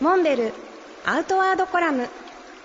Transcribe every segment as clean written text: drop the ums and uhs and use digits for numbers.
モンベルアウトワードコラム。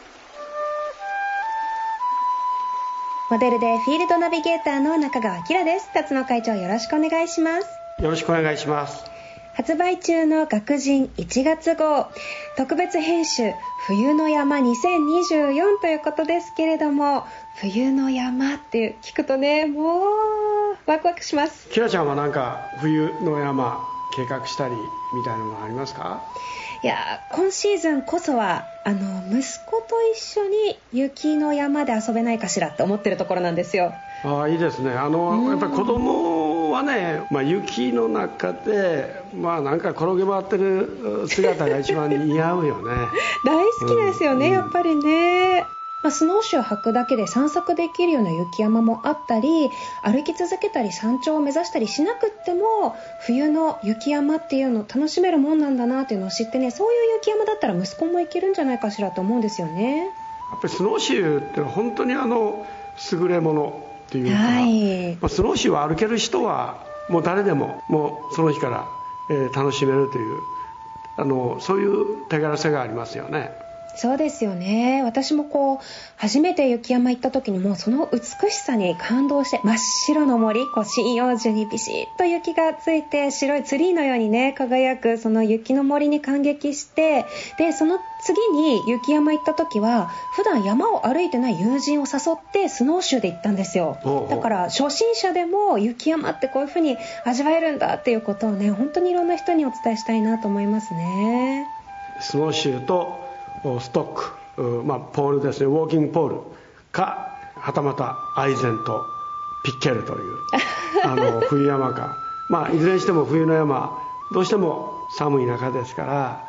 モデルでフィールドナビゲーターの中川明です。辰野会長、よろしくお願いします。 よろしくお願いします。 発売中の学人1月号特別編集冬の山2024ということですけれども、冬の山って聞くとね、もうワクワクします。 キラちゃんはなんか冬の山計画したりみたいなのがありますか？ いや、今シーズンこそは息子と一緒に雪の山で遊べないかしらって思ってるところなんですよ。 いいですね。やっぱり子供はね、雪の中でなんか転げ回ってる姿が一番似合うよね大好きですよね、やっぱりね。スノーシューを履くだけで散策できるような雪山もあったり、歩き続けたり山頂を目指したりしなくっても冬の雪山っていうのを楽しめるもんなんだなっていうのを知ってね、そういう雪山だったら息子も行けるんじゃないかしらと思うんですよね。 やっぱりスノーシューって本当に優れものっていうか、はい、スノーシューを歩ける人はもう誰でももうその日から、楽しめるというそういう手軽さがありますよね。 そうですよね。私も初めて雪山行った時にもうその美しさに感動して、真っ白の森、針葉樹にビシッと雪がついて白いツリーのようにね輝くその雪の森に感激して、でその次に雪山行った時は普段山を歩いてない友人を誘ってスノーシューで行ったんですよ。だから初心者でも雪山ってこういう風に味わえるんだっていうことをね、本当にいろんな人にお伝えしたいなと思いますね。 スノーシューとストック、ポールですね、ウォーキングポールか、はたまたアイゼンとピッケルという冬山か、いずれにしても冬の山どうしても寒い中ですから、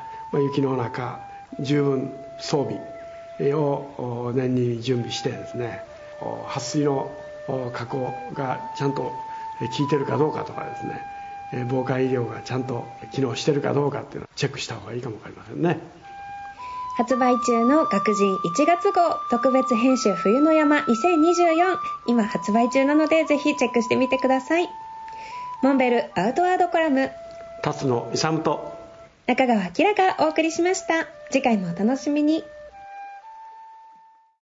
雪の中十分装備を念に準備してですね、撥水の加工がちゃんと効いてるかどうかとかですね、防寒医療がちゃんと機能してるかどうかっていうのをチェックした方がいいかもわかりませんね。 発売中の学人1月号特別編集冬の山2024、今発売中なのでぜひチェックしてみてください。モンベルアウトワードコラム、 辰野勇と中川明がお送りしました。次回もお楽しみに。